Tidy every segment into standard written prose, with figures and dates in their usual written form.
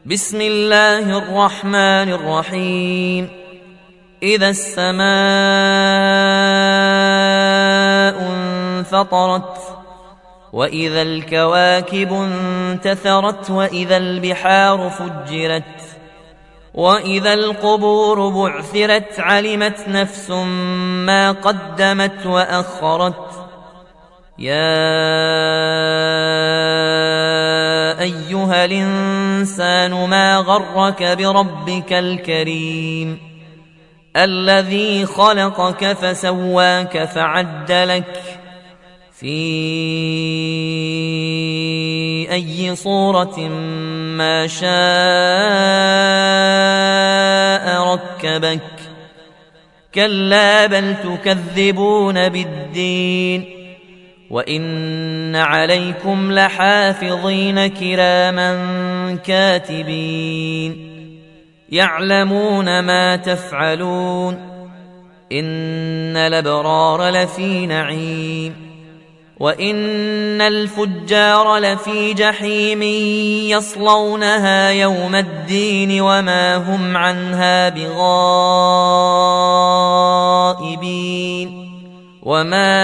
بسم الله الرحمن الرحيم. إذا السماء انفطرت وإذا الكواكب انتثرت وإذا البحار فجرت وإذا القبور بعثرت علمت نفس ما قدمت وأخرت. يا أيها الإنسان ما غرك بربك الكريم الذي خلقك فسواك فعدلك في أي صورة ما شاء ركبك. كلا بل تكذبون بالدين وإن عليكم لحافظين كراما كاتبين يعلمون ما تفعلون. إن الأبرار لفي نعيم وإن الفجار لفي جحيم يصلونها يوم الدين وما هم عنها بغائبين. وما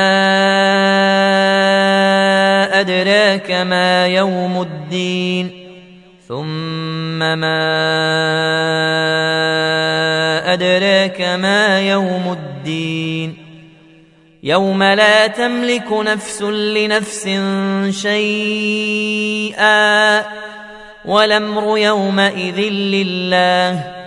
أدراك ما يوم الدين ثم ما أدراك ما يوم الدين يوم لا تملك نفس لنفس شيئا والأمر يومئذ لله